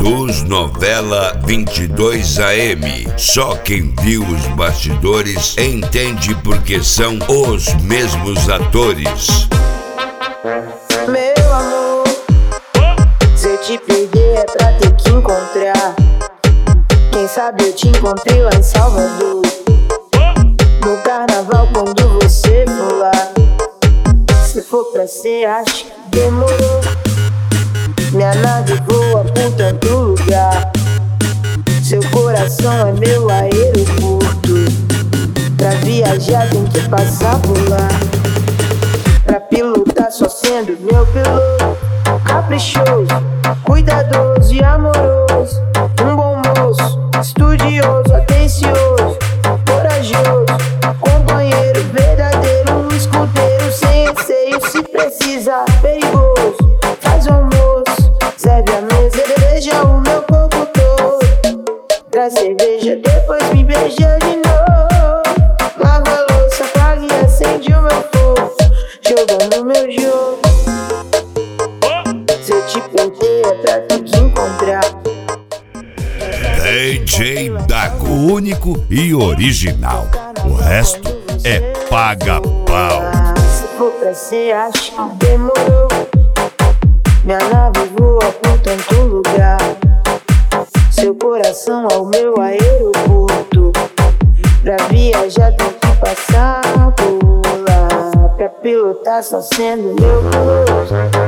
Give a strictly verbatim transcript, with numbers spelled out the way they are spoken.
Produz novela vinte e dois A M. Só quem viu os bastidores entende porque são os mesmos atores. Meu amor, se eu te perder é pra ter que encontrar. Quem sabe eu te encontrei lá em Salvador, no carnaval quando você for lá. Se for pra ser, acho que demorou. Minha nave voa por tanto lugar. Seu coração é meu aeroporto. Pra viajar tem que passar por lá. Pra pilotar só sendo meu piloto. Caprichoso, cuidadoso e amoroso. Um bom moço, estudioso, atencioso, corajoso, companheiro verdadeiro, um escudeiro sem receio. Se precisar, perigoso, faz o almoço, serve a mesa, beija o meu corpo todo. Traz cerveja, depois me beija de novo. Lava a louça, apaga e acende o meu fogo, jogando meu jogo. Se eu te perder é pra ter que encontrar. D J Dago, único e original. O resto é paga-pau. Se for pra ser, acho que demorou. Minha nave voa por tanto lugar. Seu coração é o meu aeroporto. Pra viajar tem que passar por lá. Pra pilotar só sendo meu piloto.